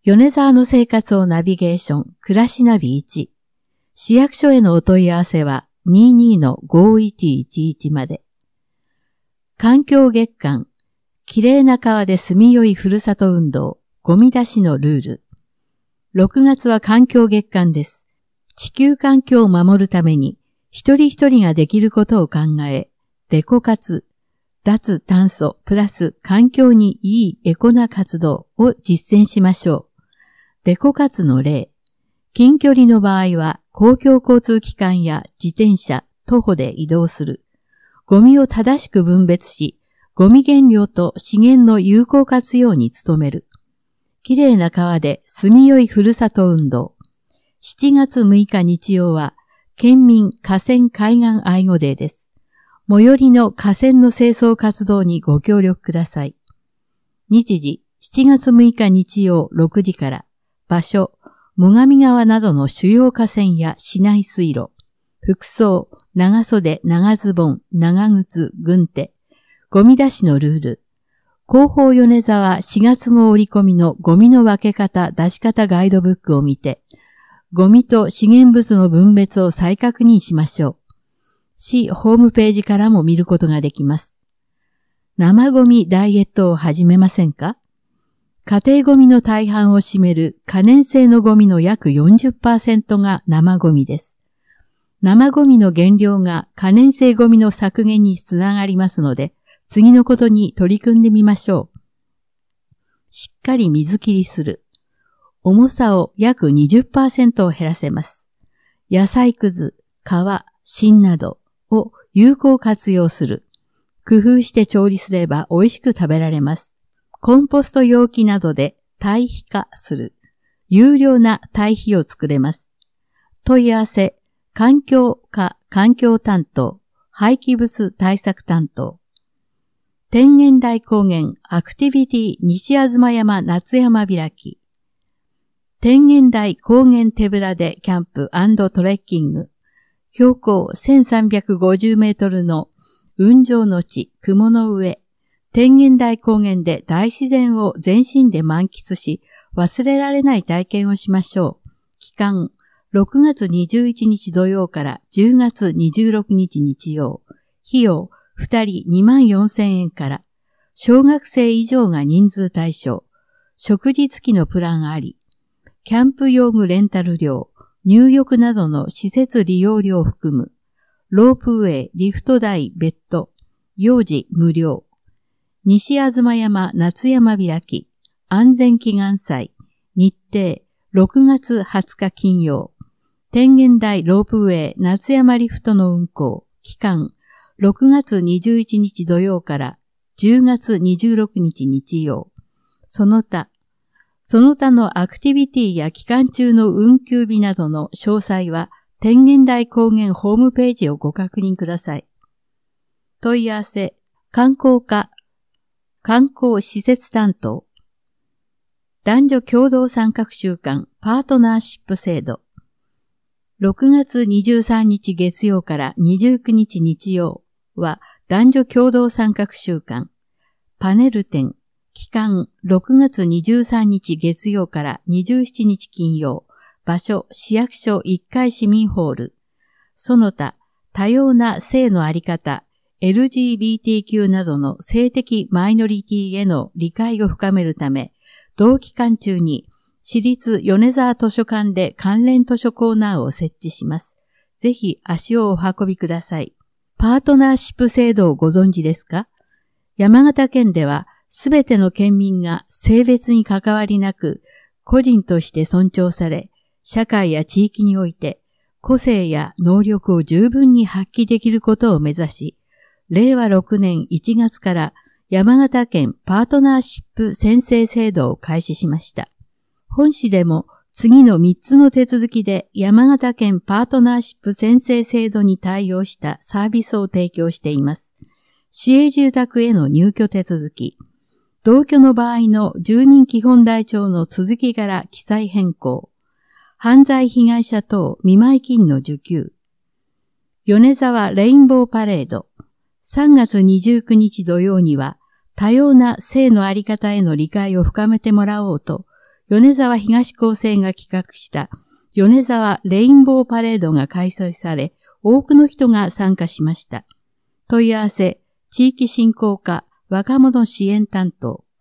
米沢の生活をナビゲーション、暮らしナビ1。市役所へのお問い合わせは 22-5111 まで。環境月間、きれいな川で住みよいふるさと運動、ゴミ出しのルール。6月は環境月間です。地球環境を守るために、一人一人ができることを考え、デコ活、脱炭素プラス環境にいいエコな活動を実践しましょう。デコ活の例。近距離の場合は公共交通機関や自転車、徒歩で移動する。ゴミを正しく分別し、ゴミ原料と資源の有効活用に努める。きれいな川で住みよいふるさと運動。7月6日日曜は、県民河川海岸愛護デーです。最寄りの河川の清掃活動にご協力ください。日時、7月6日日曜6時から。場所、最上川などの主要河川や市内水路。服装、長袖、長ズボン、長靴、軍手。ゴミ出しのルール。広報米沢4月号折り込みのゴミの分け方、出し方ガイドブックを見て、ゴミと資源物の分別を再確認しましょう。市ホームページからも見ることができます。生ゴミダイエットを始めませんか？家庭ゴミの大半を占める可燃性のゴミの約 40% が生ゴミです。生ゴミの減量が可燃性ゴミの削減につながりますので、次のことに取り組んでみましょう。しっかり水切りする。重さを約 20% 減らせます。野菜くず、皮、芯などを有効活用する。工夫して調理すれば美味しく食べられます。コンポスト容器などで堆肥化する。有料な堆肥を作れます。問い合わせ、環境課環境担当、廃棄物対策担当。天元台高原アクティビティ西吾妻山夏山開き。天元台高原手ぶらでキャンプ&トレッキング。標高1350メートルの雲上の地、雲の上。天元台高原で大自然を全身で満喫し、忘れられない体験をしましょう。期間、6月21日土曜から10月26日日曜。費用、2人24,000円から。小学生以上が人数対象。食事付きのプランあり。キャンプ用具レンタル料、入浴などの施設利用料を含む。ロープウェイ、リフト代別途。幼児無料。西吾妻山夏山開き、安全祈願祭、日程、6月20日金曜、天元台ロープウェイ夏山リフトの運行、期間、6月21日土曜から10月26日日曜、その他のアクティビティや期間中の運休日などの詳細は、天元台高原ホームページをご確認ください。問い合わせ、観光課、観光施設担当。男女共同参画週間パートナーシップ制度。6月23日月曜から29日日曜は男女共同参画週間。パネル展。期間6月23日月曜から27日金曜。場所市役所1階市民ホール。その他多様な性のあり方。LGBTQ などの性的マイノリティへの理解を深めるため、同期間中に私立米沢図書館で関連図書コーナーを設置します。ぜひ足をお運びください。パートナーシップ制度をご存知ですか？山形県ではすべての県民が性別に関わりなく、個人として尊重され、社会や地域において個性や能力を十分に発揮できることを目指し、令和6年1月から山形県パートナーシップ宣誓制度を開始しました。本市でも次の3つの手続きで山形県パートナーシップ宣誓制度に対応したサービスを提供しています。市営住宅への入居手続き、同居の場合の住民基本台帳の続き柄記載変更、犯罪被害者等見舞金の受給、米沢レインボーパレード、3月29日土曜には多様な性のあり方への理解を深めてもらおうと、 米沢東高専が企画した米沢レインボーパレードが開催され、多くの人が参加しました。問い合わせ、地域振興課若者支援担当。